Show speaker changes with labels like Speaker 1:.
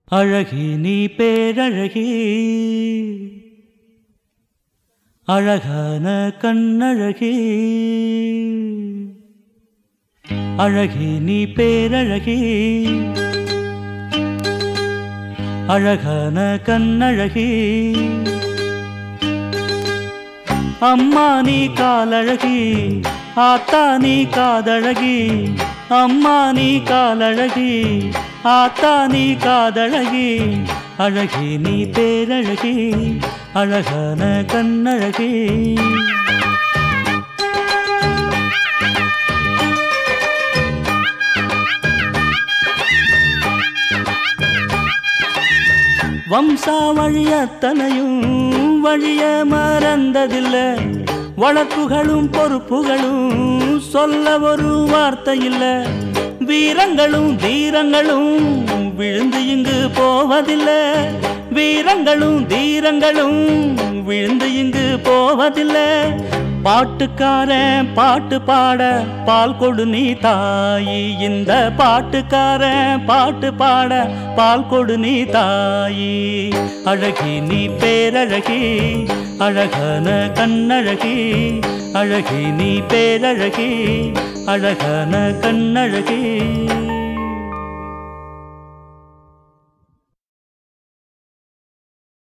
Speaker 1: அழகி நீ பேரழகி அழகான கண்ணழகி அழகி நீ பேரழகி அழகான கண்ணழகி அம்மா நீ காலழகி ஆத்தா நீ காதழகி அம்மா நீ காலழகி ஆத்தா நீ காதழகி அழகி நீ பேரழகி அழகான கண்ணழகி வம்சாவழியத்தனையும் வழிய மறந்ததில்லை வழக்குகளும் பொறுப்புகளும் சொல்ல ஒரு வார்த்தை இல்லை வீரங்களும் தீரங்களும் விழுந்து இங்கு போவதில்லை வீரங்களும் தீரங்களும் விழுந்து இங்கு போவதில்லை பாட்டுக்காரன் பாட்டு பாட பால் கொடு நீ தாயி இந்த பாட்டுக்காரன் பாட்டு பாட பால் கொடு நீ தாயி அழகி நீ பேரழகி அழகான கண்ணழகி அழகி நீ பேரழகி அழகான கண்ணழகி